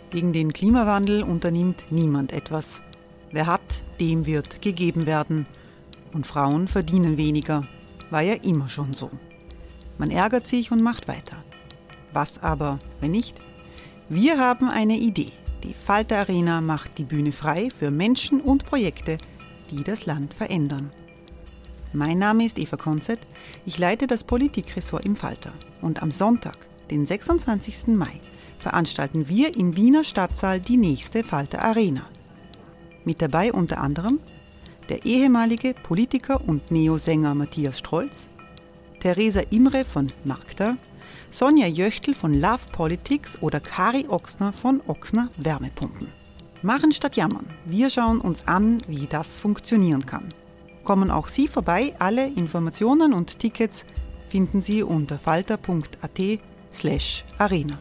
Gegen den Klimawandel unternimmt niemand etwas. Wer hat, dem wird gegeben werden. Und Frauen verdienen weniger. War ja immer schon so. Man ärgert sich und macht weiter. Was aber, wenn nicht? Wir haben eine Idee. Die Falter Arena macht die Bühne frei für Menschen und Projekte, die das Land verändern. Mein Name ist Eva Konzett, ich leite das Politikressort im Falter. Und am Sonntag, den 26. Mai, veranstalten wir im Wiener Stadtsaal die nächste Falter Arena. Mit dabei unter anderem der ehemalige Politiker und Neosänger Matthias Strolz, Theresa Imre von Magda, Sonja Jöchtl von Love Politics oder Kari Ochsner von Ochsner Wärmepumpen. Machen statt jammern. Wir schauen uns an, wie das funktionieren kann. Kommen auch Sie vorbei. Alle Informationen und Tickets finden Sie unter falter.at/arena.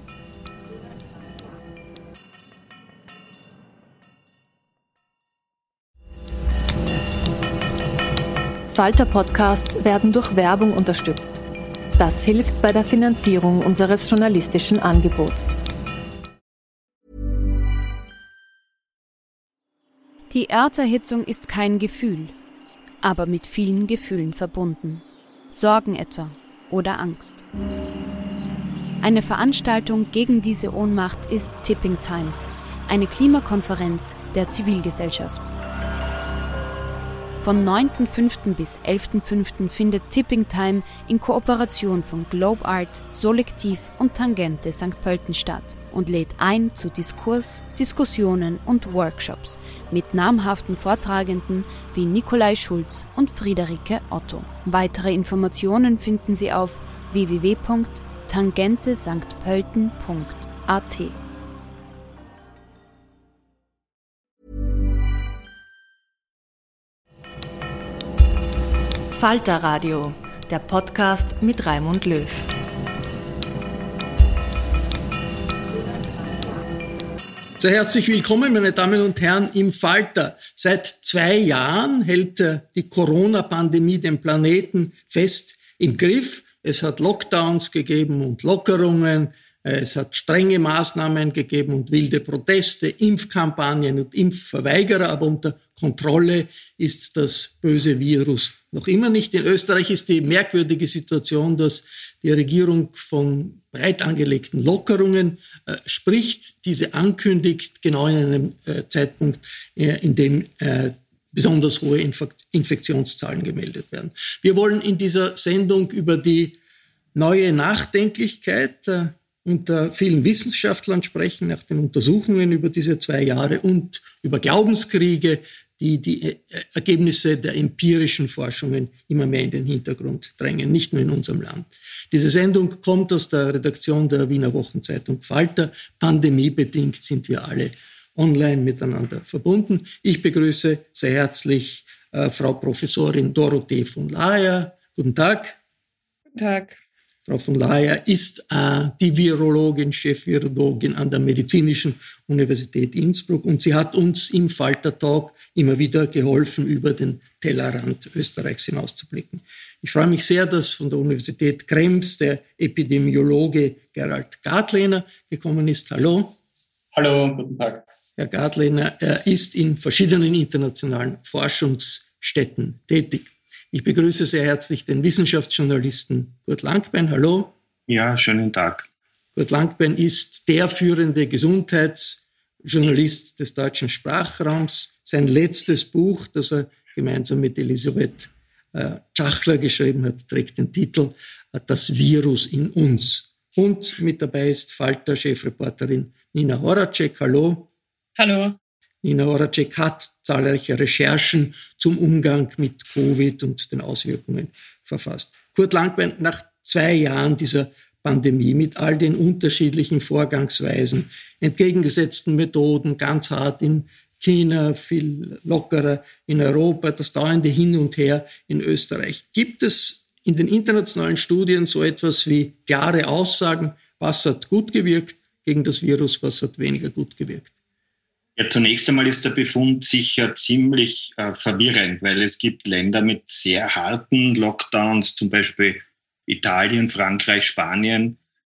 Falter-Podcasts werden durch Werbung unterstützt. Das hilft bei der Finanzierung unseres journalistischen Angebots. Die Erderhitzung ist kein Gefühl, aber mit vielen Gefühlen verbunden. Sorgen etwa oder Angst. Eine Veranstaltung gegen diese Ohnmacht ist Tipping Time, eine Klimakonferenz der Zivilgesellschaft. Von 9.5. bis 11.5. findet Tipping Time in Kooperation von Globe Art, Solektiv und Tangente St. Pölten statt und lädt ein zu Diskurs, Diskussionen und Workshops mit namhaften Vortragenden wie Nikolai Schulz und Friederike Otto. Weitere Informationen finden Sie auf www.tangentesanktpölten.at. Falter Radio, der Podcast mit Raimund Löw. Sehr herzlich willkommen, meine Damen und Herren, im Falter. Seit 2 Jahren hält die Corona-Pandemie den Planeten fest im Griff. Es hat Lockdowns gegeben und Lockerungen. Es hat strenge Maßnahmen gegeben und wilde Proteste, Impfkampagnen und Impfverweigerer, aber unter Kontrolle ist das böse Virus noch immer nicht. In Österreich ist die merkwürdige Situation, dass die Regierung von breit angelegten Lockerungen spricht, diese ankündigt, genau in einem Zeitpunkt, in dem besonders hohe Infektionszahlen gemeldet werden. Wir wollen in dieser Sendung über die neue Nachdenklichkeit unter vielen Wissenschaftlern sprechen, nach den Untersuchungen über diese 2 Jahre und über Glaubenskriege, die Ergebnisse der empirischen Forschungen immer mehr in den Hintergrund drängen, nicht nur in unserem Land. Diese Sendung kommt aus der Redaktion der Wiener Wochenzeitung Falter. Pandemiebedingt sind wir alle online miteinander verbunden. Ich begrüße sehr herzlich Frau Professorin Dorothee von Laer. Guten Tag. Guten Tag. Frau von Laer ist die Virologin, Chefvirologin an der Medizinischen Universität Innsbruck und sie hat uns im Falter Talk immer wieder geholfen, über den Tellerrand Österreichs hinauszublicken. Ich freue mich sehr, dass von der Universität Krems der Epidemiologe Gerald Gadlener gekommen ist. Hallo. Hallo, guten Tag. Herr Gadlener, er ist in verschiedenen internationalen Forschungsstätten tätig. Ich begrüße sehr herzlich den Wissenschaftsjournalisten Kurt Langbein. Hallo. Ja, schönen Tag. Kurt Langbein ist der führende Gesundheitsjournalist des deutschen Sprachraums. Sein letztes Buch, das er gemeinsam mit Elisabeth Tschachler geschrieben hat, trägt den Titel Das Virus in uns. Und mit dabei ist Falter-Chefreporterin Nina Horacek. Hallo. Hallo. Nina Horacek hat zahlreiche Recherchen zum Umgang mit Covid und den Auswirkungen verfasst. Kurt Langbein, nach 2 Jahren dieser Pandemie mit all den unterschiedlichen Vorgangsweisen, entgegengesetzten Methoden, ganz hart in China, viel lockerer in Europa, das dauernde Hin und Her in Österreich. Gibt es in den internationalen Studien so etwas wie klare Aussagen, was hat gut gewirkt gegen das Virus, was hat weniger gut gewirkt? Ja, zunächst einmal ist der Befund sicher ziemlich verwirrend, weil es gibt Länder mit sehr harten Lockdowns, zum Beispiel Italien, Frankreich, Spanien,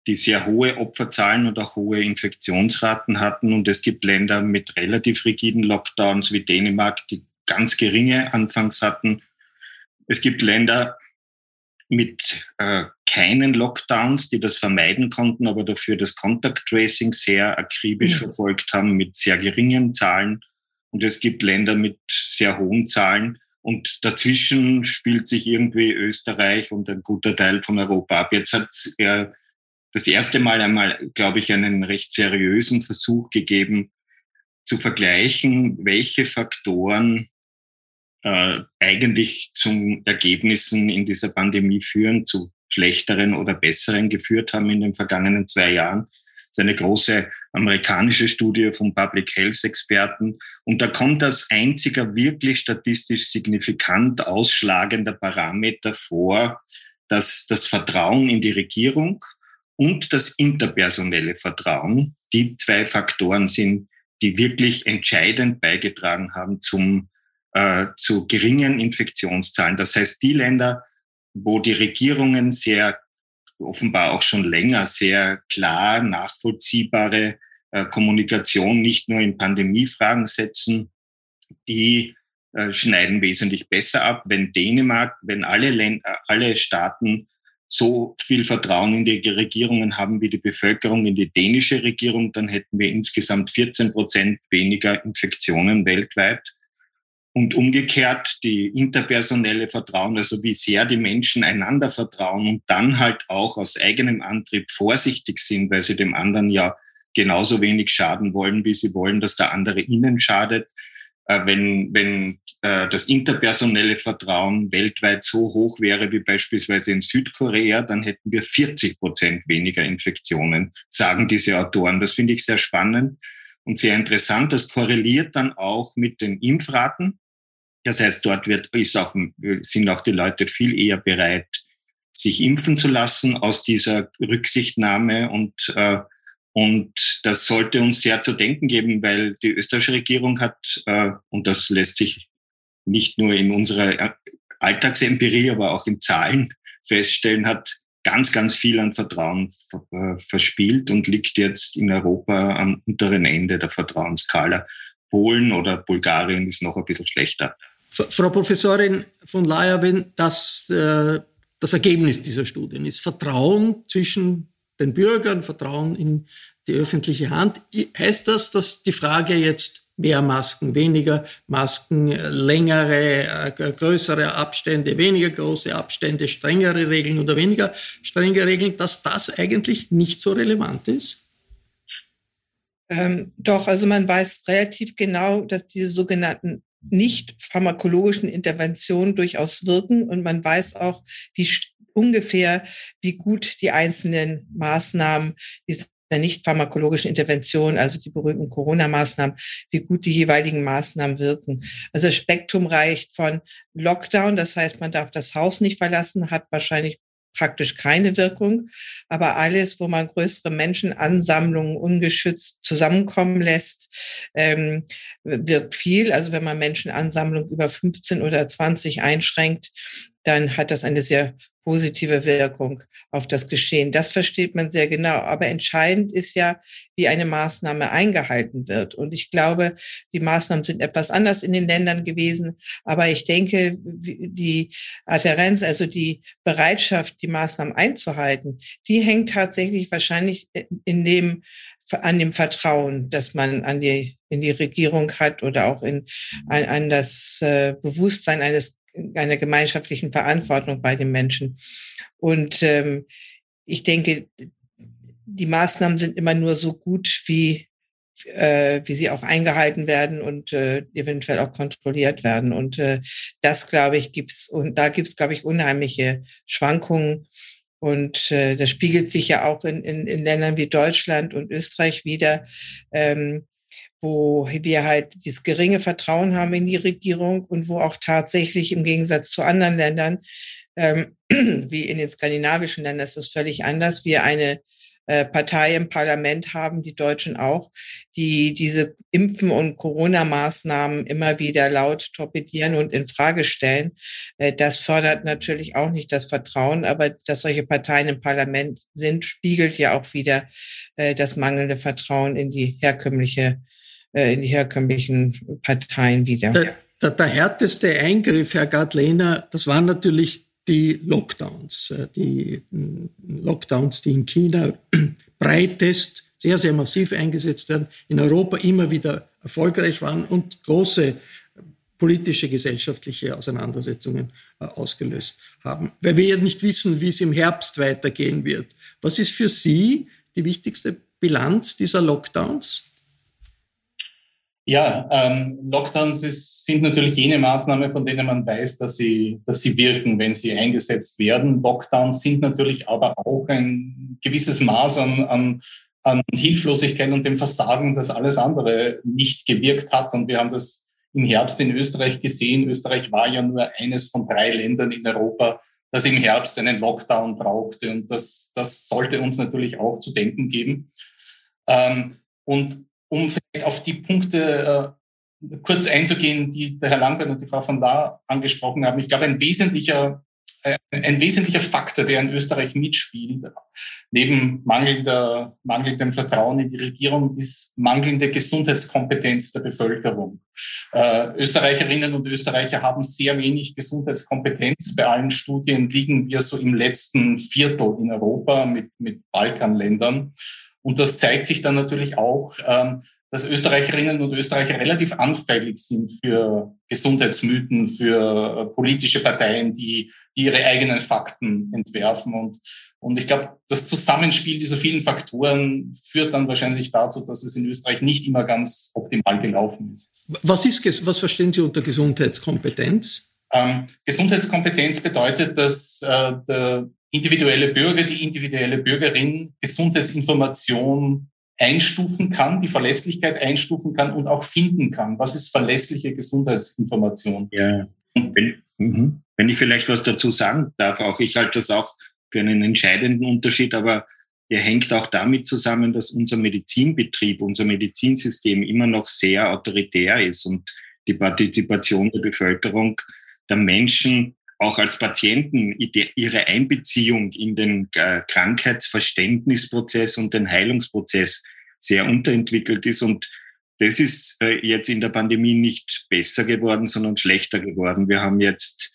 die sehr hohe Opferzahlen und auch hohe Infektionsraten hatten. Und es gibt Länder mit relativ rigiden Lockdowns wie Dänemark, die ganz geringe anfangs hatten. Es gibt Länder mit keinen Lockdowns, die das vermeiden konnten, aber dafür das Contact Tracing sehr akribisch verfolgt haben mit sehr geringen Zahlen. Und es gibt Länder mit sehr hohen Zahlen. Und dazwischen spielt sich irgendwie Österreich und ein guter Teil von Europa ab. Jetzt hat es das erste Mal einmal, glaube ich, einen recht seriösen Versuch gegeben, zu vergleichen, welche Faktoren eigentlich zu Ergebnissen in dieser Pandemie führen, zu schlechteren oder besseren geführt haben in den vergangenen 2 Jahren. Das ist eine große amerikanische Studie von Public Health Experten. Und da kommt als einziger wirklich statistisch signifikant ausschlagender Parameter vor, dass das Vertrauen in die Regierung und das interpersonelle Vertrauen die 2 Faktoren sind, die wirklich entscheidend beigetragen haben zu geringen Infektionszahlen. Das heißt, die Länder, wo die Regierungen sehr, offenbar auch schon länger, sehr klar nachvollziehbare Kommunikation nicht nur in Pandemiefragen setzen, die schneiden wesentlich besser ab. Wenn Dänemark, wenn alle Staaten so viel Vertrauen in die Regierungen haben wie die Bevölkerung in die dänische Regierung, dann hätten wir insgesamt 14% weniger Infektionen weltweit. Und umgekehrt die interpersonelle Vertrauen, also wie sehr die Menschen einander vertrauen und dann halt auch aus eigenem Antrieb vorsichtig sind, weil sie dem anderen ja genauso wenig schaden wollen, wie sie wollen, dass der andere ihnen schadet. Wenn das interpersonelle Vertrauen weltweit so hoch wäre wie beispielsweise in Südkorea, dann hätten wir 40% weniger Infektionen, sagen diese Autoren. Das finde ich sehr spannend und sehr interessant. Das korreliert dann auch mit den Impfraten. Das heißt, dort sind auch die Leute viel eher bereit, sich impfen zu lassen aus dieser Rücksichtnahme. Und das sollte uns sehr zu denken geben, weil die österreichische Regierung hat, und das lässt sich nicht nur in unserer Alltagsempirie, aber auch in Zahlen feststellen, hat ganz, ganz viel an Vertrauen verspielt und liegt jetzt in Europa am unteren Ende der Vertrauensskala. Polen oder Bulgarien ist noch ein bisschen schlechter. Frau Professorin von Laer, das Ergebnis dieser Studien ist Vertrauen zwischen den Bürgern, Vertrauen in die öffentliche Hand. Heißt das, dass die Frage jetzt mehr Masken, weniger Masken, längere, größere Abstände, weniger große Abstände, strengere Regeln oder weniger strenge Regeln, dass das eigentlich nicht so relevant ist? Doch, also man weiß relativ genau, dass diese sogenannten nicht pharmakologischen Interventionen durchaus wirken und man weiß auch, wie gut die einzelnen Maßnahmen dieser nicht pharmakologischen Interventionen, also die berühmten Corona-Maßnahmen, wie gut die jeweiligen Maßnahmen wirken. Also das Spektrum reicht von Lockdown, das heißt, man darf das Haus nicht verlassen, hat wahrscheinlich praktisch keine Wirkung, aber alles, wo man größere Menschenansammlungen ungeschützt zusammenkommen lässt, wirkt viel. Also wenn man Menschenansammlungen über 15 oder 20 einschränkt, dann hat das eine sehr positive Wirkung auf das Geschehen. Das versteht man sehr genau. Aber entscheidend ist ja, wie eine Maßnahme eingehalten wird. Und ich glaube, die Maßnahmen sind etwas anders in den Ländern gewesen. Aber ich denke, die Adhärenz, also die Bereitschaft, die Maßnahmen einzuhalten, die hängt tatsächlich wahrscheinlich an dem Vertrauen, das man in die Regierung hat oder auch an das Bewusstsein einer gemeinschaftlichen Verantwortung bei den Menschen. Und ich denke, die Maßnahmen sind immer nur so gut, wie sie auch eingehalten werden und eventuell auch kontrolliert werden. Und das, glaube ich, gibt's. Und da gibt's, glaube ich, unheimliche Schwankungen. Und das spiegelt sich ja auch in Ländern wie Deutschland und Österreich wider, wo wir halt dieses geringe Vertrauen haben in die Regierung und wo auch tatsächlich im Gegensatz zu anderen Ländern, wie in den skandinavischen Ländern, ist das völlig anders, wir eine Partei im Parlament haben, die Deutschen auch, die diese Impfen- und Corona-Maßnahmen immer wieder laut torpedieren und in Frage stellen. Das fördert natürlich auch nicht das Vertrauen, aber dass solche Parteien im Parlament sind, spiegelt ja auch wieder das mangelnde Vertrauen in die herkömmlichen Parteien wieder. Der härteste Eingriff, Herr Gard-Lehner, das waren natürlich die Lockdowns. Die Lockdowns, die in China breitest, sehr, sehr massiv eingesetzt werden, in Europa immer wieder erfolgreich waren und große politische, gesellschaftliche Auseinandersetzungen ausgelöst haben. Weil wir ja nicht wissen, wie es im Herbst weitergehen wird. Was ist für Sie die wichtigste Bilanz dieser Lockdowns? Ja, Lockdowns sind natürlich jene Maßnahmen, von denen man weiß, dass sie wirken, wenn sie eingesetzt werden. Lockdowns sind natürlich aber auch ein gewisses Maß an Hilflosigkeit und dem Versagen, dass alles andere nicht gewirkt hat. Und wir haben das im Herbst in Österreich gesehen. Österreich war ja nur eines von 3 Ländern in Europa, das im Herbst einen Lockdown brauchte. Und das sollte uns natürlich auch zu denken geben. Und um vielleicht auf die Punkte kurz einzugehen, die der Herr Langbert und die Frau von Laar angesprochen haben. Ich glaube, ein wesentlicher Faktor, der in Österreich mitspielt, neben mangelndem Vertrauen in die Regierung, ist mangelnde Gesundheitskompetenz der Bevölkerung. Österreicherinnen und Österreicher haben sehr wenig Gesundheitskompetenz. Bei allen Studien liegen wir so im letzten Viertel in Europa mit Balkanländern. Und das zeigt sich dann natürlich auch, dass Österreicherinnen und Österreicher relativ anfällig sind für Gesundheitsmythen, für politische Parteien, die ihre eigenen Fakten entwerfen. Und ich glaube, das Zusammenspiel dieser vielen Faktoren führt dann wahrscheinlich dazu, dass es in Österreich nicht immer ganz optimal gelaufen ist. Was verstehen Sie unter Gesundheitskompetenz? Gesundheitskompetenz bedeutet, dass der individuelle Bürger, die individuelle Bürgerin Gesundheitsinformation einstufen kann, die Verlässlichkeit einstufen kann und auch finden kann. Was ist verlässliche Gesundheitsinformation? Ja, wenn ich vielleicht was dazu sagen darf, auch ich halte das auch für einen entscheidenden Unterschied, aber der hängt auch damit zusammen, dass unser Medizinbetrieb, unser Medizinsystem immer noch sehr autoritär ist und die Partizipation der Bevölkerung, der Menschen, auch als Patienten, ihre Einbeziehung in den Krankheitsverständnisprozess und den Heilungsprozess sehr unterentwickelt ist. Und das ist jetzt in der Pandemie nicht besser geworden, sondern schlechter geworden. Wir haben jetzt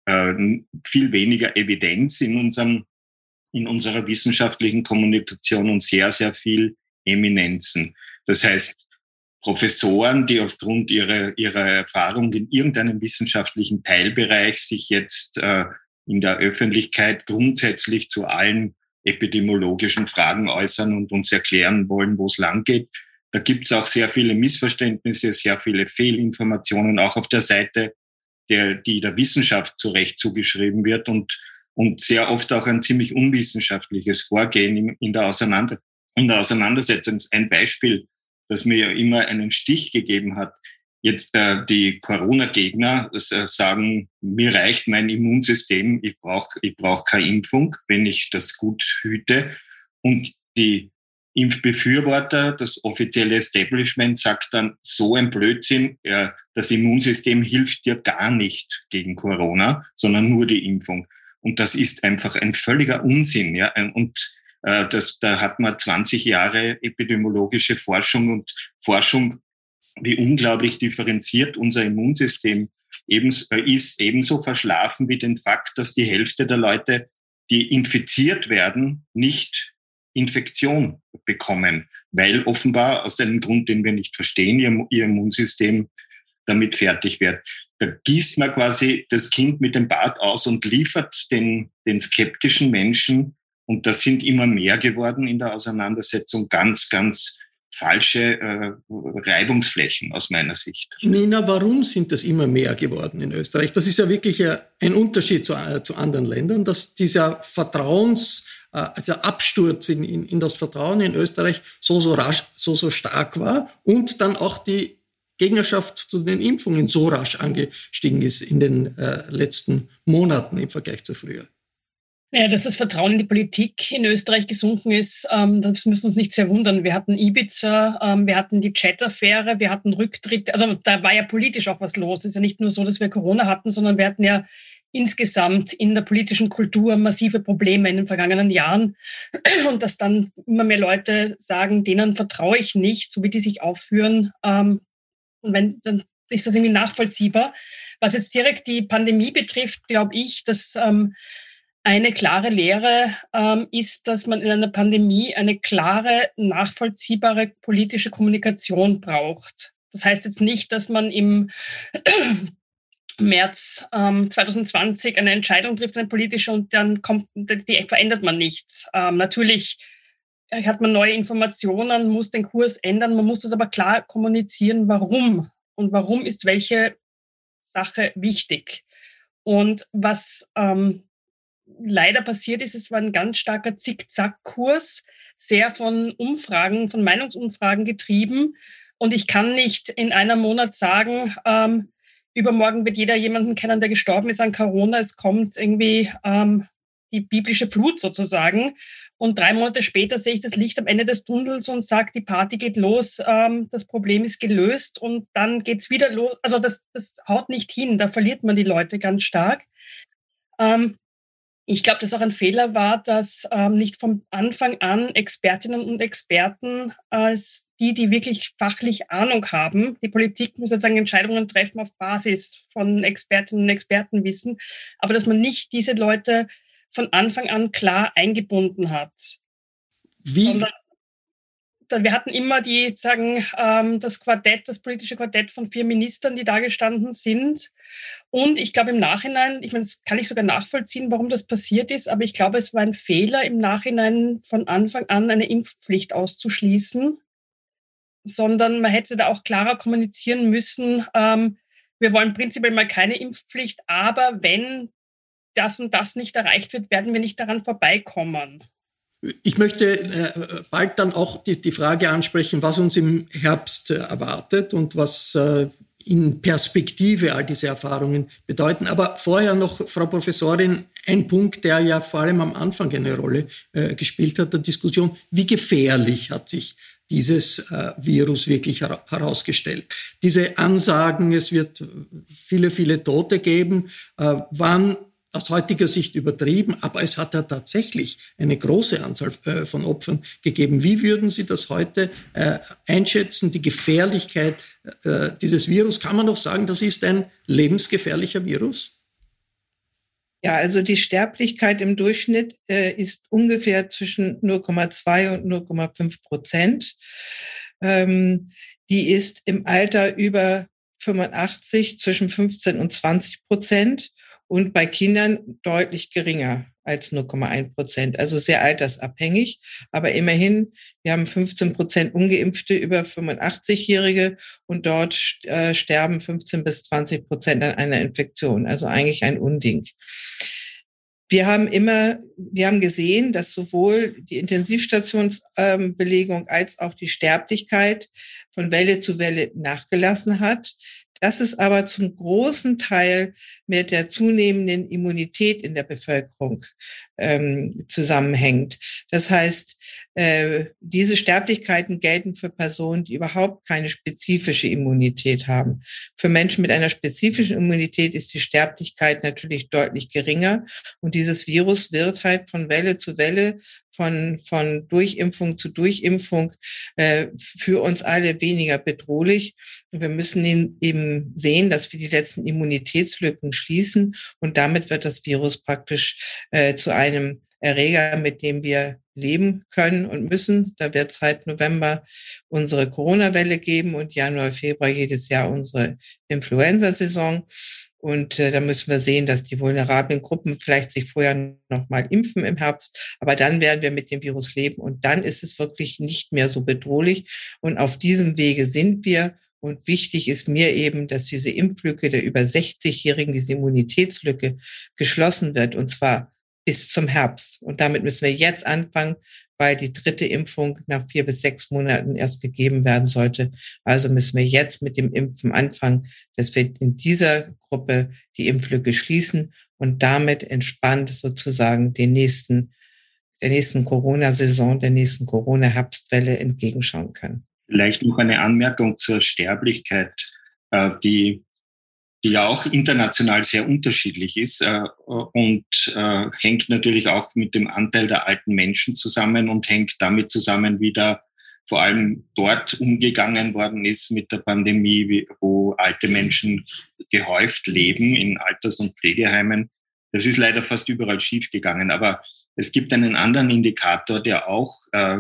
viel weniger Evidenz in unserer wissenschaftlichen Kommunikation und sehr, sehr viel Eminenzen. Das heißt, Professoren, die aufgrund ihrer Erfahrung in irgendeinem wissenschaftlichen Teilbereich sich jetzt in der Öffentlichkeit grundsätzlich zu allen epidemiologischen Fragen äußern und uns erklären wollen, wo es lang geht. Da gibt es auch sehr viele Missverständnisse, sehr viele Fehlinformationen, auch auf der Seite, die der Wissenschaft zurecht zugeschrieben wird und sehr oft auch ein ziemlich unwissenschaftliches Vorgehen in der Auseinandersetzung. Ein Beispiel, das mir immer einen Stich gegeben hat. Jetzt die Corona-Gegner sagen, mir reicht mein Immunsystem, ich brauch keine Impfung, wenn ich das gut hüte. Und die Impfbefürworter, das offizielle Establishment, sagt dann, so ein Blödsinn, das Immunsystem hilft dir gar nicht gegen Corona, sondern nur die Impfung. Und das ist einfach ein völliger Unsinn. Ja? Und da hat man 20 Jahre epidemiologische Forschung, wie unglaublich differenziert unser Immunsystem ist ebenso verschlafen wie den Fakt, dass die Hälfte der Leute, die infiziert werden, nicht Infektion bekommen, weil offenbar aus einem Grund, den wir nicht verstehen, ihr Immunsystem damit fertig wird. Da gießt man quasi das Kind mit dem Bad aus und liefert den skeptischen Menschen, und das sind immer mehr geworden in der Auseinandersetzung, ganz, ganz falsche Reibungsflächen aus meiner Sicht. Nina, warum sind das immer mehr geworden in Österreich? Das ist ja wirklich ein Unterschied zu anderen Ländern, dass dieser Absturz in das Vertrauen in Österreich so stark war und dann auch die Gegnerschaft zu den Impfungen so rasch angestiegen ist in den letzten Monaten im Vergleich zu früher. Ja, dass das Vertrauen in die Politik in Österreich gesunken ist, das müssen uns nicht sehr wundern. Wir hatten Ibiza, wir hatten die Chat-Affäre, wir hatten Rücktritt. Also da war ja politisch auch was los. Es ist ja nicht nur so, dass wir Corona hatten, sondern wir hatten ja insgesamt in der politischen Kultur massive Probleme in den vergangenen Jahren. Und dass dann immer mehr Leute sagen, denen vertraue ich nicht, so wie die sich aufführen. Und dann ist das irgendwie nachvollziehbar. Was jetzt direkt die Pandemie betrifft, glaube ich, dass eine klare Lehre ist, dass man in einer Pandemie eine klare, nachvollziehbare politische Kommunikation braucht. Das heißt jetzt nicht, dass man im März 2020 eine Entscheidung trifft, eine politische, und dann die verändert man nichts. Natürlich hat man neue Informationen, muss den Kurs ändern, man muss das aber klar kommunizieren, warum. Und warum ist welche Sache wichtig. Und was leider passiert ist, es war ein ganz starker Zickzack-Kurs, sehr von Umfragen, von Meinungsumfragen getrieben. Und ich kann nicht in einem Monat sagen, übermorgen wird jeder jemanden kennen, der gestorben ist an Corona. Es kommt irgendwie die biblische Flut sozusagen. Und 3 Monate später sehe ich das Licht am Ende des Tunnels und sage, die Party geht los, das Problem ist gelöst und dann geht es wieder los. Also das haut nicht hin, da verliert man die Leute ganz stark. Ich glaube, dass auch ein Fehler war, dass nicht von Anfang an Expertinnen und Experten als die wirklich fachlich Ahnung haben. Die Politik muss sozusagen Entscheidungen treffen auf Basis von Expertinnen und Expertenwissen, aber dass man nicht diese Leute von Anfang an klar eingebunden hat. Wie? Sondern wir hatten immer das politische Quartett von 4 Ministern, die da gestanden sind. Und ich glaube im Nachhinein, das kann ich sogar nachvollziehen, warum das passiert ist, aber ich glaube, es war ein Fehler im Nachhinein von Anfang an eine Impfpflicht auszuschließen, sondern man hätte da auch klarer kommunizieren müssen, wir wollen prinzipiell mal keine Impfpflicht, aber wenn das und das nicht erreicht wird, werden wir nicht daran vorbeikommen. Ich möchte bald dann auch die Frage ansprechen, was uns im Herbst erwartet und was in Perspektive all diese Erfahrungen bedeuten. Aber vorher noch, Frau Professorin, ein Punkt, der ja vor allem am Anfang eine Rolle gespielt hat, der Diskussion. Wie gefährlich hat sich dieses Virus wirklich herausgestellt? Diese Ansagen, es wird viele, viele Tote geben, waren aus heutiger Sicht übertrieben, aber es hat ja tatsächlich eine große Anzahl von Opfern gegeben. Wie würden Sie das heute einschätzen, die Gefährlichkeit dieses Virus? Kann man noch sagen, das ist ein lebensgefährlicher Virus? Ja, also die Sterblichkeit im Durchschnitt ist ungefähr zwischen 0,2 und 0,5%. Die ist im Alter über 85 zwischen 15 und 20%. Und bei Kindern deutlich geringer als 0,1%, also sehr altersabhängig. Aber immerhin, wir haben 15% Ungeimpfte über 85-Jährige und dort sterben 15 bis 20% an einer Infektion, also eigentlich ein Unding. Wir haben gesehen, dass sowohl die Intensivstationsbelegung als auch die Sterblichkeit von Welle zu Welle nachgelassen hat. Das ist aber zum großen Teil mit der zunehmenden Immunität in der Bevölkerung zusammenhängt. Das heißt, diese Sterblichkeiten gelten für Personen, die überhaupt keine spezifische Immunität haben. Für Menschen mit einer spezifischen Immunität ist die Sterblichkeit natürlich deutlich geringer. Und dieses Virus wird halt von Welle zu Welle, von Durchimpfung zu Durchimpfung für uns alle weniger bedrohlich. Und wir müssen eben sehen, dass wir die letzten Immunitätslücken schließen. Und damit wird das Virus praktisch zu einem Erreger, mit dem wir leben können und müssen. Da wird es halt November unsere Corona-Welle geben und Januar, Februar jedes Jahr unsere Influenza-Saison. Und da müssen wir sehen, dass die vulnerablen Gruppen vielleicht sich vorher noch mal impfen im Herbst. Aber dann werden wir mit dem Virus leben und dann ist es wirklich nicht mehr so bedrohlich. Und auf diesem Wege sind wir. Und wichtig ist mir eben, dass diese Impflücke der über 60-Jährigen, diese Immunitätslücke geschlossen wird und zwar bis zum Herbst. Und damit müssen wir jetzt anfangen, weil die 3. Impfung nach 4 bis 6 Monaten erst gegeben werden sollte. Also müssen wir jetzt mit dem Impfen anfangen, dass wir in dieser Gruppe die Impflücke schließen und damit entspannt sozusagen der nächsten Corona-Saison, der nächsten Corona-Herbstwelle entgegenschauen können. Vielleicht noch eine Anmerkung zur Sterblichkeit, die ja auch international sehr unterschiedlich ist und hängt natürlich auch mit dem Anteil der alten Menschen zusammen und hängt damit zusammen, wie da vor allem dort umgegangen worden ist mit der Pandemie, wo alte Menschen gehäuft leben in Alters- und Pflegeheimen. Das ist leider fast überall schiefgegangen. Aber es gibt einen anderen Indikator, der auch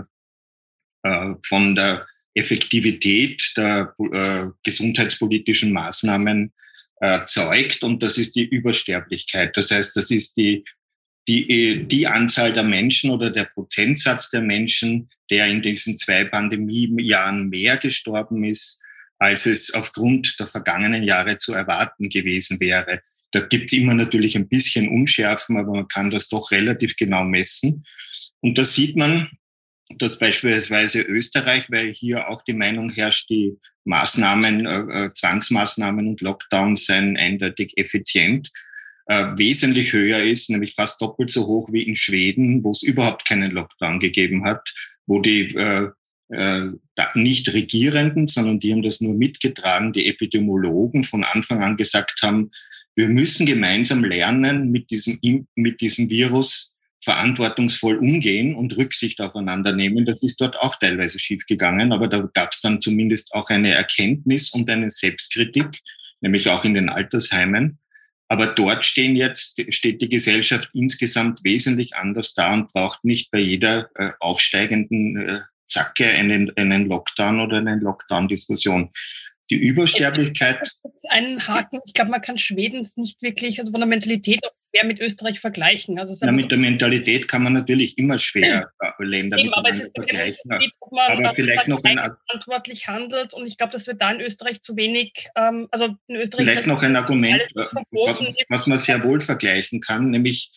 von der Effektivität der gesundheitspolitischen Maßnahmen zeugt, und das ist die Übersterblichkeit. Das heißt, das ist die Anzahl der Menschen oder der Prozentsatz der Menschen, der in diesen 2 Pandemiejahren mehr gestorben ist, als es aufgrund der vergangenen Jahre zu erwarten gewesen wäre. Da gibt es immer natürlich ein bisschen Unschärfen, aber man kann das doch relativ genau messen. Und da sieht man, dass beispielsweise Österreich, weil hier auch die Meinung herrscht, die Maßnahmen, Zwangsmaßnahmen und Lockdowns seien eindeutig effizient, wesentlich höher ist, nämlich fast doppelt so hoch wie in Schweden, wo es überhaupt keinen Lockdown gegeben hat, wo die nicht Regierenden, sondern die haben das nur mitgetragen, die Epidemiologen von Anfang an gesagt haben, wir müssen gemeinsam lernen, mit diesem Virus verantwortungsvoll umgehen und Rücksicht aufeinander nehmen. Das ist dort auch teilweise schiefgegangen, aber da gab es dann zumindest auch eine Erkenntnis und eine Selbstkritik, nämlich auch in den Altersheimen. Aber dort steht die Gesellschaft insgesamt wesentlich anders da und braucht nicht bei jeder aufsteigenden Zacke einen Lockdown oder eine Lockdown-Diskussion. Die Übersterblichkeit. Einen Haken. Ich glaube, man kann Schwedens nicht wirklich, also von der Mentalität auch schwer mit Österreich vergleichen. Also mit der Mentalität kann man natürlich immer schwer Länder miteinander vergleichen. Aber vielleicht noch verantwortlich handelt, und ich glaube, dass wir da in Österreich zu wenig, also in Österreich. Vielleicht noch ein Argument, was man sehr wohl vergleichen kann, nämlich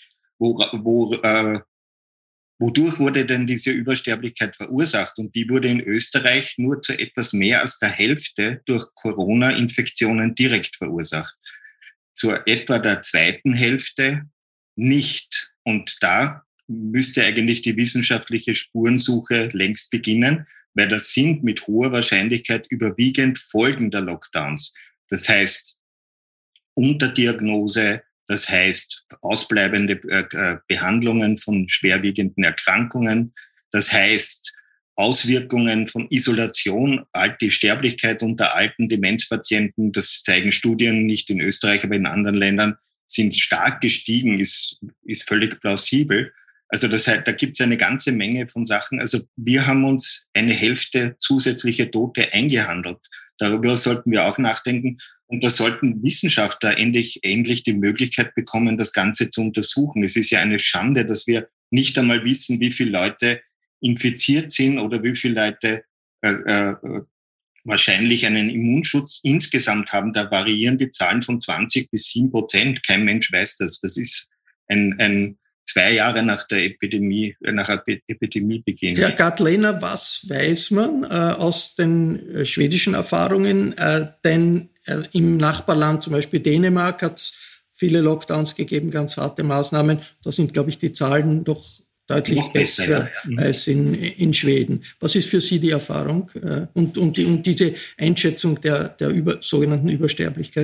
wodurch wurde denn diese Übersterblichkeit verursacht? Und die wurde in Österreich nur zu etwas mehr als der Hälfte durch Corona-Infektionen direkt verursacht. Zu etwa der zweiten Hälfte nicht. Und da müsste eigentlich die wissenschaftliche Spurensuche längst beginnen, weil das sind mit hoher Wahrscheinlichkeit überwiegend Folgen der Lockdowns. Das heißt, Unterdiagnose, das heißt ausbleibende Behandlungen von schwerwiegenden Erkrankungen. Das heißt Auswirkungen von Isolation, die Sterblichkeit unter alten Demenzpatienten, das zeigen Studien nicht in Österreich, aber in anderen Ländern, sind stark gestiegen, ist völlig plausibel. Also das heißt, da gibt es eine ganze Menge von Sachen. Also wir haben uns eine Hälfte zusätzliche Tote eingehandelt. Darüber sollten wir auch nachdenken. Und da sollten Wissenschaftler endlich die Möglichkeit bekommen, das Ganze zu untersuchen. Es ist ja eine Schande, dass wir nicht einmal wissen, wie viele Leute infiziert sind oder wie viele Leute wahrscheinlich einen Immunschutz insgesamt haben. Da variieren die Zahlen von 20-7%. Kein Mensch weiß das. Das ist ein 2 Jahre nach Epidemiebeginn. Herr Gart-Lehner, was weiß man aus den schwedischen Erfahrungen? Denn im Nachbarland, zum Beispiel Dänemark, hat es viele Lockdowns gegeben, ganz harte Maßnahmen. Da sind, glaube ich, die Zahlen doch deutlich besser als in Schweden. Was ist für Sie die Erfahrung und diese Einschätzung der sogenannten Übersterblichkeit?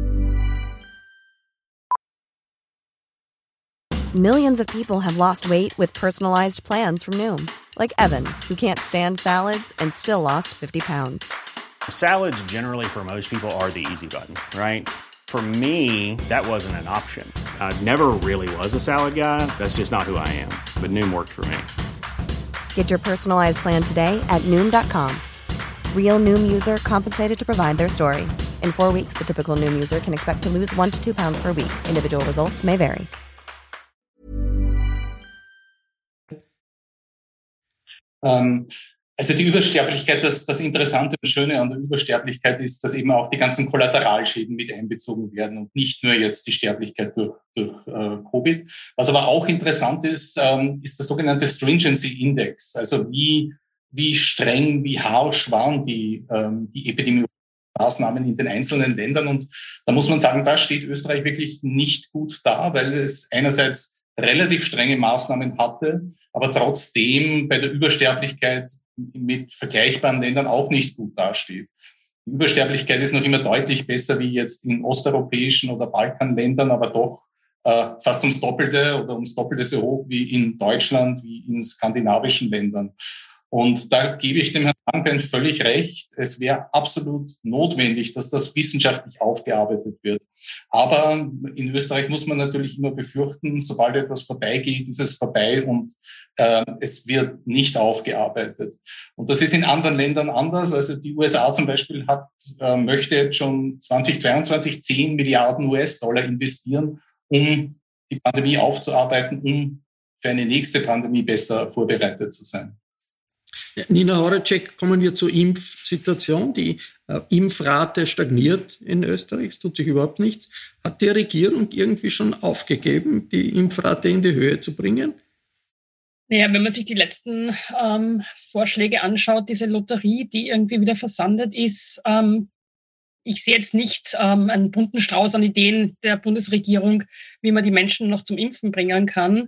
Millions of people have lost weight with personalized plans from Noom. Like Evan, who can't stand salads and still lost 50 pounds. Salads generally for most people are the easy button, right? For me, that wasn't an option. I never really was a salad guy. That's just not who I am. But Noom worked for me. Get your personalized plan today at Noom.com. Real Noom user compensated to provide their story. In 4 weeks, the typical Noom user can expect to lose 1 to 2 pounds per week. Individual results may vary. Also die Übersterblichkeit, das Interessante und Schöne an der Übersterblichkeit ist, dass eben auch die ganzen Kollateralschäden mit einbezogen werden und nicht nur jetzt die Sterblichkeit durch Covid. Was aber auch interessant ist, ist der sogenannte Stringency Index. Also wie streng, wie harsch waren die Epidemiologen Maßnahmen in den einzelnen Ländern. Und da muss man sagen, da steht Österreich wirklich nicht gut da, weil es einerseits relativ strenge Maßnahmen hatte, aber trotzdem bei der Übersterblichkeit mit vergleichbaren Ländern auch nicht gut dasteht. Die Übersterblichkeit ist noch immer deutlich besser wie jetzt in osteuropäischen oder Balkanländern, aber doch fast ums Doppelte oder ums Doppelte so hoch wie in Deutschland, wie in skandinavischen Ländern. Und da gebe ich dem Herrn Langbein völlig recht. Es wäre absolut notwendig, dass das wissenschaftlich aufgearbeitet wird. Aber in Österreich muss man natürlich immer befürchten, sobald etwas vorbeigeht, ist es vorbei und es wird nicht aufgearbeitet. Und das ist in anderen Ländern anders. Also die USA zum Beispiel möchte jetzt schon 2022 10 Milliarden US-Dollar investieren, um die Pandemie aufzuarbeiten, um für eine nächste Pandemie besser vorbereitet zu sein. Nina Horacek, kommen wir zur Impfsituation. Die Impfrate stagniert in Österreich, es tut sich überhaupt nichts. Hat die Regierung irgendwie schon aufgegeben, die Impfrate in die Höhe zu bringen? Naja, wenn man sich die letzten Vorschläge anschaut, diese Lotterie, die irgendwie wieder versandet ist, ich sehe jetzt nicht einen bunten Strauß an Ideen der Bundesregierung, wie man die Menschen noch zum Impfen bringen kann.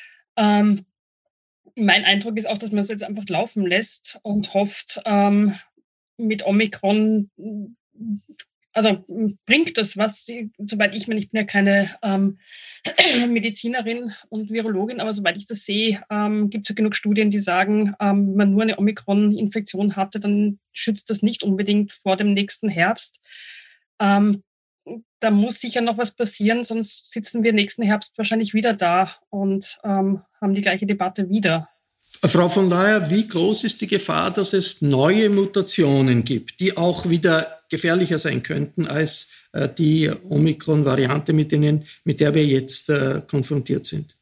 Mein Eindruck ist auch, dass man es jetzt einfach laufen lässt und hofft, mit Omikron, also bringt das was, soweit ich bin ja keine Medizinerin und Virologin, aber soweit ich das sehe, gibt es ja genug Studien, die sagen, wenn man nur eine Omikron-Infektion hatte, dann schützt das nicht unbedingt vor dem nächsten Herbst. Da muss sicher noch was passieren, sonst sitzen wir nächsten Herbst wahrscheinlich wieder da und haben die gleiche Debatte wieder. Frau von Laer, wie groß ist die Gefahr, dass es neue Mutationen gibt, die auch wieder gefährlicher sein könnten als die Omikron-Variante, mit der wir jetzt konfrontiert sind?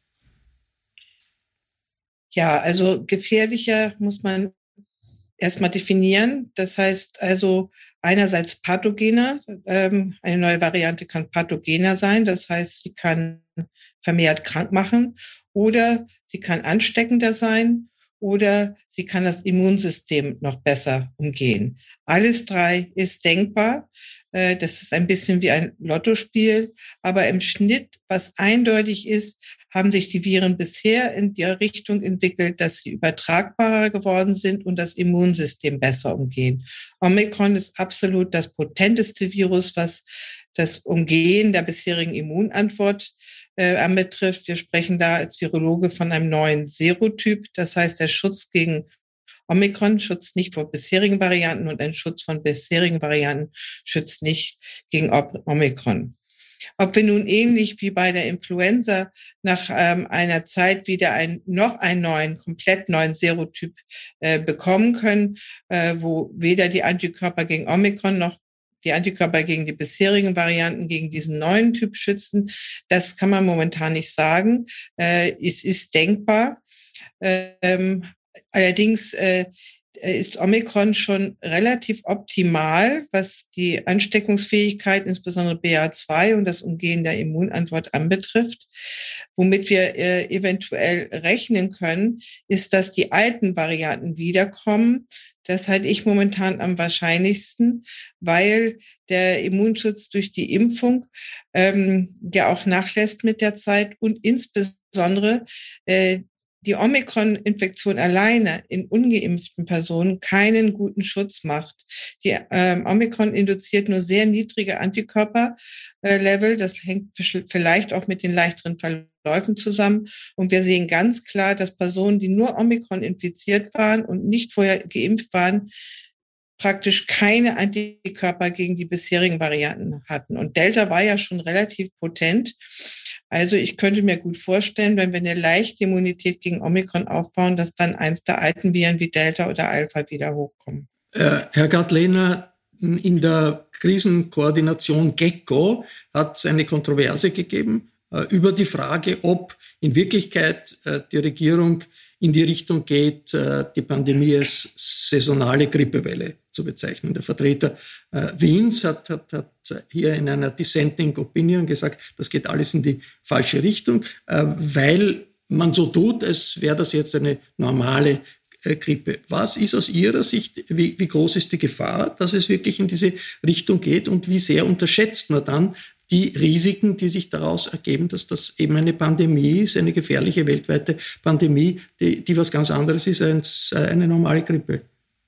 Ja, also gefährlicher muss man erstmal definieren. Das heißt also einerseits pathogener. Eine neue Variante kann pathogener sein. Das heißt, sie kann vermehrt krank machen oder sie kann ansteckender sein oder sie kann das Immunsystem noch besser umgehen. Alles drei ist denkbar. Das ist ein bisschen wie ein Lottospiel. Aber im Schnitt, was eindeutig ist, haben sich die Viren bisher in die Richtung entwickelt, dass sie übertragbarer geworden sind und das Immunsystem besser umgehen. Omikron ist absolut das potenteste Virus, was das Umgehen der bisherigen Immunantwort anbetrifft. Wir sprechen da als Virologe von einem neuen Serotyp. Das heißt, der Schutz gegen Omikron schützt nicht vor bisherigen Varianten und ein Schutz von bisherigen Varianten schützt nicht gegen Omikron. Ob wir nun ähnlich wie bei der Influenza nach einer Zeit wieder noch einen komplett neuen Serotyp bekommen können, wo weder die Antikörper gegen Omikron noch die Antikörper gegen die bisherigen Varianten gegen diesen neuen Typ schützen, das kann man momentan nicht sagen. Es ist denkbar. Allerdings ist Omikron schon relativ optimal, was die Ansteckungsfähigkeit, insbesondere BA2 und das Umgehen der Immunantwort anbetrifft. Womit wir eventuell rechnen können, ist, dass die alten Varianten wiederkommen. Das halte ich momentan am wahrscheinlichsten, weil der Immunschutz durch die Impfung ja auch nachlässt mit der Zeit und insbesondere die Omikron-Infektion alleine in ungeimpften Personen keinen guten Schutz macht. Die Omikron induziert nur sehr niedrige Antikörperlevel. Das hängt vielleicht auch mit den leichteren Verläufen zusammen. Und wir sehen ganz klar, dass Personen, die nur Omikron infiziert waren und nicht vorher geimpft waren, praktisch keine Antikörper gegen die bisherigen Varianten hatten. Und Delta war ja schon relativ potent. Also ich könnte mir gut vorstellen, wenn wir eine leichte Immunität gegen Omikron aufbauen, dass dann eins der alten Viren wie Delta oder Alpha wieder hochkommen. Herr Gart-Lehner, in der Krisenkoordination GECKO hat es eine Kontroverse gegeben über die Frage, ob in Wirklichkeit die Regierung in die Richtung geht, die Pandemie als saisonale Grippewelle zu bezeichnen. Der Vertreter Wiens hat hier in einer Dissenting Opinion gesagt, das geht alles in die falsche Richtung, weil man so tut, als wäre das jetzt eine normale Grippe. Was ist aus Ihrer Sicht, wie groß ist die Gefahr, dass es wirklich in diese Richtung geht und wie sehr unterschätzt man dann die Risiken, die sich daraus ergeben, dass das eben eine Pandemie ist, eine gefährliche weltweite Pandemie, die was ganz anderes ist als eine normale Grippe?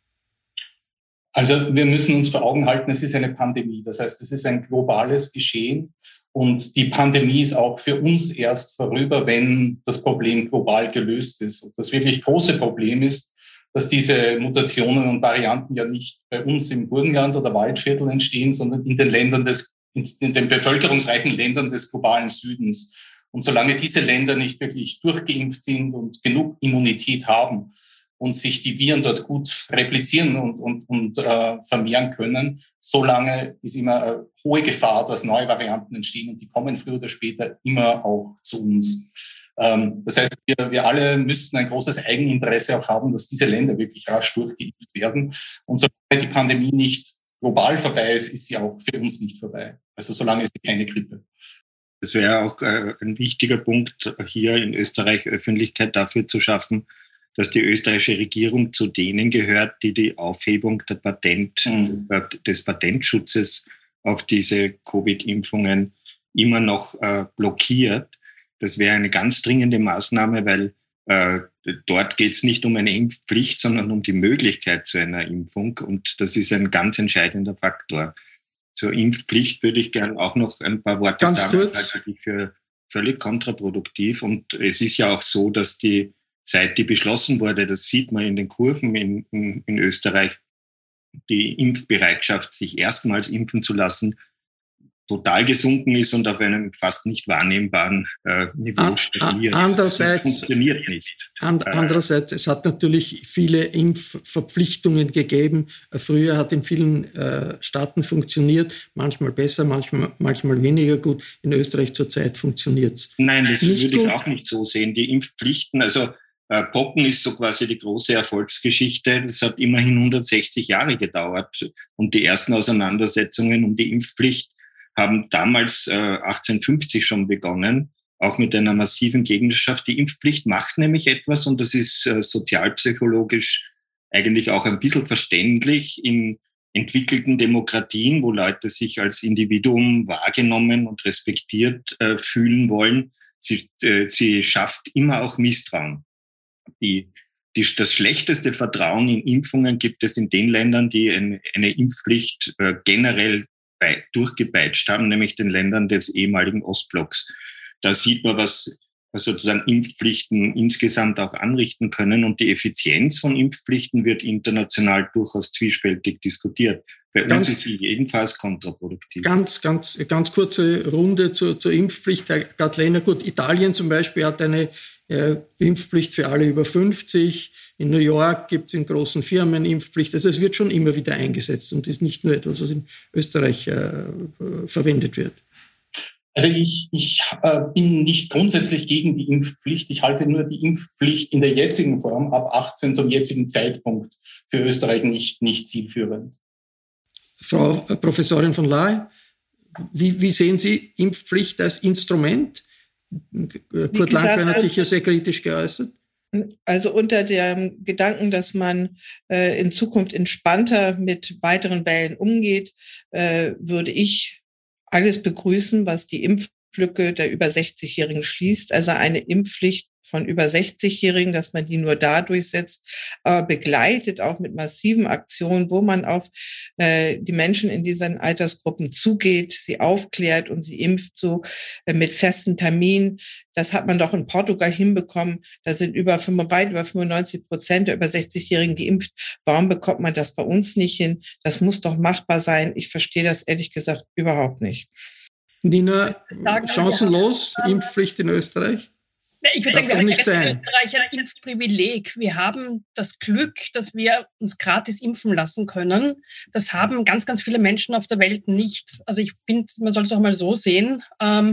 Also wir müssen uns vor Augen halten, es ist eine Pandemie. Das heißt, es ist ein globales Geschehen und die Pandemie ist auch für uns erst vorüber, wenn das Problem global gelöst ist. Und das wirklich große Problem ist, dass diese Mutationen und Varianten ja nicht bei uns im Burgenland oder Waldviertel entstehen, sondern in den bevölkerungsreichen Ländern des globalen Südens. Und solange diese Länder nicht wirklich durchgeimpft sind und genug Immunität haben und sich die Viren dort gut replizieren und vermehren können, solange ist immer eine hohe Gefahr, dass neue Varianten entstehen und die kommen früher oder später immer auch zu uns. Das heißt, wir alle müssten ein großes Eigeninteresse auch haben, dass diese Länder wirklich rasch durchgeimpft werden. Und solange die Pandemie nicht global vorbei ist, ist sie auch für uns nicht vorbei. Also solange ist sie keine Grippe. Es wäre auch ein wichtiger Punkt, hier in Österreich Öffentlichkeit dafür zu schaffen, dass die österreichische Regierung zu denen gehört, die die Aufhebung des Patentschutzes auf diese Covid-Impfungen immer noch blockiert. Das wäre eine ganz dringende Maßnahme, weil dort geht es nicht um eine Impfpflicht, sondern um die Möglichkeit zu einer Impfung. Und das ist ein ganz entscheidender Faktor. Zur Impfpflicht würde ich gerne auch noch ein paar Worte sagen, halte ich für völlig kontraproduktiv. Und es ist ja auch so, dass seit die beschlossen wurde, das sieht man in den Kurven in Österreich, die Impfbereitschaft, sich erstmals impfen zu lassen, total gesunken ist und auf einem fast nicht wahrnehmbaren Niveau stagniert. Andererseits, das funktioniert nicht. Andererseits, es hat natürlich viele Impfverpflichtungen gegeben. Früher hat in vielen Staaten funktioniert, manchmal besser, manchmal weniger gut. In Österreich zurzeit funktioniert es. Nein, das würde ich auch nicht so sehen. Die Impfpflichten, also Pocken ist so quasi die große Erfolgsgeschichte. Das hat immerhin 160 Jahre gedauert. Und die ersten Auseinandersetzungen um die Impfpflicht haben damals 1850 schon begonnen, auch mit einer massiven Gegnerschaft. Die Impfpflicht macht nämlich etwas, und das ist sozialpsychologisch eigentlich auch ein bisschen verständlich in entwickelten Demokratien, wo Leute sich als Individuum wahrgenommen und respektiert fühlen wollen. Sie schafft immer auch Misstrauen. Das schlechteste Vertrauen in Impfungen gibt es in den Ländern, die eine Impfpflicht generell durchgepeitscht haben, nämlich den Ländern des ehemaligen Ostblocks. Da sieht man, was sozusagen Impfpflichten insgesamt auch anrichten können, und die Effizienz von Impfpflichten wird international durchaus zwiespältig diskutiert. Bei uns ist sie jedenfalls kontraproduktiv. Ganz kurze Runde zur Impfpflicht, Herr Gadlener. Gut, Italien zum Beispiel hat eine Impfpflicht für alle über 50. In New York gibt es in großen Firmen Impfpflicht. Also es wird schon immer wieder eingesetzt und ist nicht nur etwas, was in Österreich verwendet wird. Also ich bin nicht grundsätzlich gegen die Impfpflicht. Ich halte nur die Impfpflicht in der jetzigen Form ab 18 zum jetzigen Zeitpunkt für Österreich nicht zielführend. Frau Professorin von Laay, wie sehen Sie Impfpflicht als Instrument? Kurt Langbein hat sich ja sehr kritisch geäußert. Also unter dem Gedanken, dass man in Zukunft entspannter mit weiteren Wellen umgeht, würde ich alles begrüßen, was die Impflücke der über 60-Jährigen schließt. Also eine Impfpflicht von über 60-Jährigen, dass man die nur da durchsetzt, aber begleitet auch mit massiven Aktionen, wo man auf die Menschen in diesen Altersgruppen zugeht, sie aufklärt und sie impft so mit festen Terminen. Das hat man doch in Portugal hinbekommen. Da sind weit über 95% der über 60-Jährigen geimpft. Warum bekommt man das bei uns nicht hin? Das muss doch machbar sein. Ich verstehe das ehrlich gesagt überhaupt nicht. Nina, chancenlos, Impfpflicht in Österreich? Ich würde sagen, wir haben in Österreich ein Impfprivileg. Wir haben das Glück, dass wir uns gratis impfen lassen können. Das haben ganz, ganz viele Menschen auf der Welt nicht. Also ich finde, man sollte es auch mal so sehen.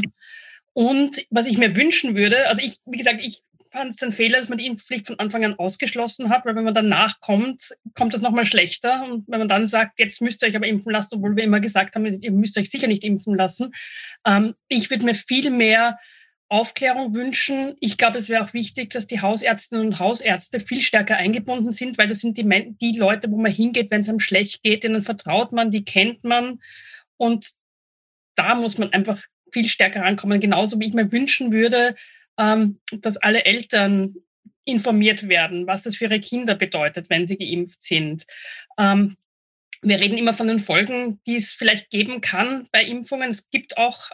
Und was ich mir wünschen würde, also wie gesagt, ich fand es ein Fehler, dass man die Impfpflicht von Anfang an ausgeschlossen hat, weil wenn man danach kommt das nochmal schlechter. Und wenn man dann sagt, jetzt müsst ihr euch aber impfen lassen, obwohl wir immer gesagt haben, ihr müsst euch sicher nicht impfen lassen. Ich würde mir viel mehr Aufklärung wünschen. Ich glaube, es wäre auch wichtig, dass die Hausärztinnen und Hausärzte viel stärker eingebunden sind, weil das sind die Leute, wo man hingeht, wenn es einem schlecht geht, denen vertraut man, die kennt man. Und da muss man einfach viel stärker rankommen. Genauso wie ich mir wünschen würde, dass alle Eltern informiert werden, was das für ihre Kinder bedeutet, wenn sie geimpft sind. Wir reden immer von den Folgen, die es vielleicht geben kann bei Impfungen. Es gibt auch,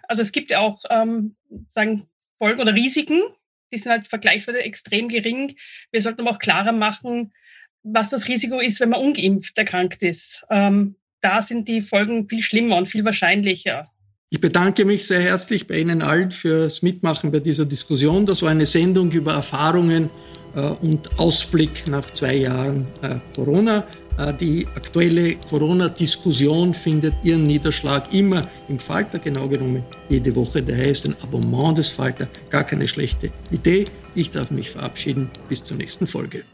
sagen Folgen oder Risiken, die sind halt vergleichsweise extrem gering. Wir sollten aber auch klarer machen, was das Risiko ist, wenn man ungeimpft erkrankt ist. Da sind die Folgen viel schlimmer und viel wahrscheinlicher. Ich bedanke mich sehr herzlich bei Ihnen allen fürs Mitmachen bei dieser Diskussion. Das war eine Sendung über Erfahrungen und Ausblick nach 2 Jahren Corona. Die aktuelle Corona-Diskussion findet ihren Niederschlag immer im Falter, genau genommen jede Woche. Daher ist ein Abonnement des Falter gar keine schlechte Idee. Ich darf mich verabschieden. Bis zur nächsten Folge.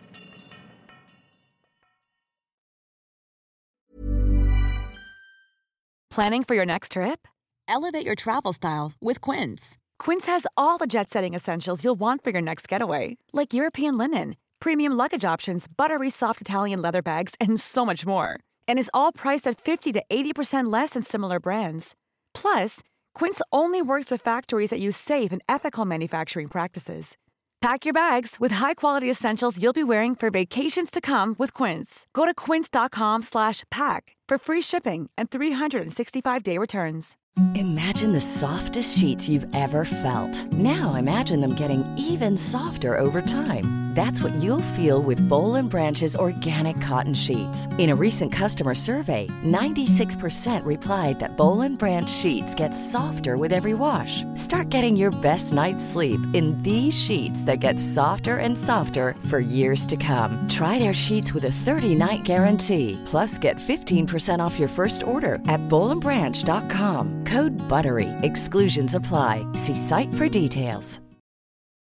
Planning for your next trip? Elevate your travel style with Quince. Quince has all the jet-setting essentials you'll want for your next getaway, like European linen, premium luggage options, buttery soft Italian leather bags, and so much more. And is all priced at 50 to 80% less than similar brands. Plus, Quince only works with factories that use safe and ethical manufacturing practices. Pack your bags with high-quality essentials you'll be wearing for vacations to come with Quince. Go to quince.com/pack for free shipping and 365-day returns. Imagine the softest sheets you've ever felt. Now imagine them getting even softer over time. That's what you'll feel with Boll & Branch's organic cotton sheets. In a recent customer survey, 96% replied that Boll & Branch sheets get softer with every wash. Start getting your best night's sleep in these sheets that get softer and softer for years to come. Try their sheets with a 30-night guarantee. Plus, get 15% off your first order at bollandbranch.com. Code BUTTERY. Exclusions apply. See site for details.